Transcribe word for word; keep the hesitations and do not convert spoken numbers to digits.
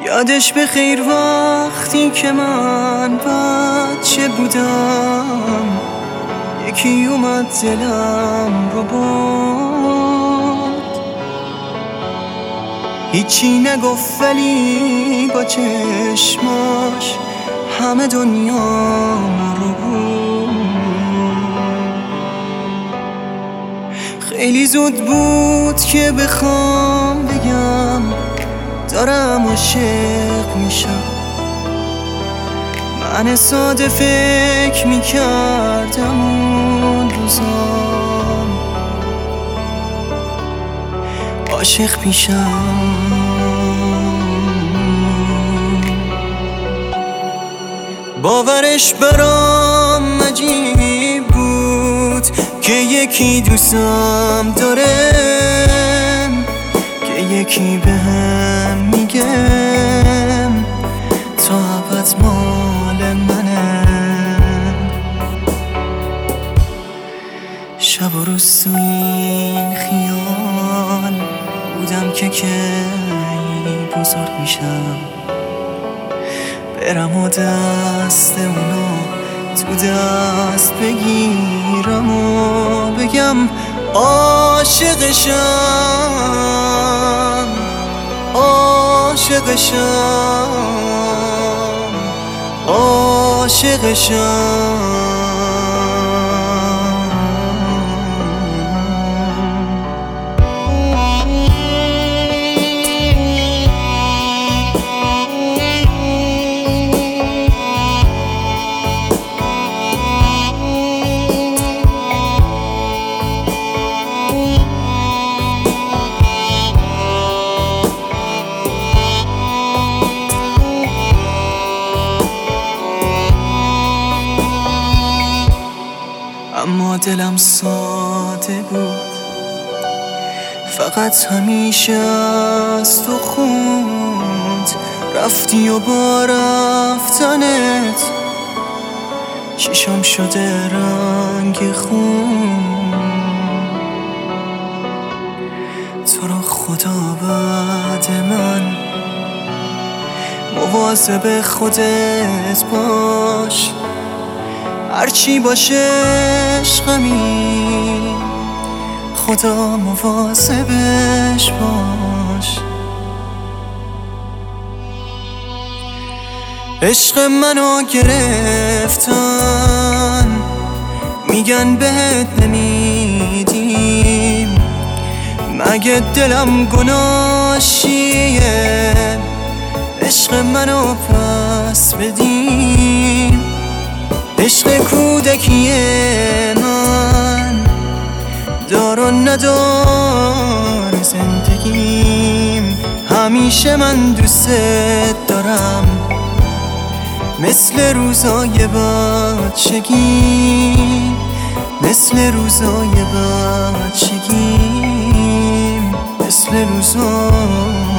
یادش به خیر وقتی که من بچه بودم، یکی اومد دلم رو برد. هیچی نگفت ولی با چشماش همه دنیا رو بود. خیلی زود بود که بخوام بگم دارم عاشق میشم. من ساده فکر میکردم اون روزام عاشق میشم. باورش برام عجیب بود که یکی دوستم داره، که یکی بهم میگم تا ابد مال منه. شب و روز تو این خیال بودم که کی بزرگ میشم، برم و دست اونو تو دست بگیرم و بگم عاشقشم، عاشقشم، عاشقشم. اما دلم ساده بود، فقط همیشه از تو خوند. رفتی و با رفتنت چشم شده رنگ خون. تو رو خدا بعد من مواظب خودت باش، هرچی باشه عشقمی خدا مواظبش باش. عشق منو گرفتن میگن بهت نمیدیم، مگه دلم گناهشیه عشق منو پس بدیم. عشق کودکی من دار و ندار زندگیم، همیشه من دوستت دارم مثل روزای بچگی، مثل روزای بچگی، مثل روزای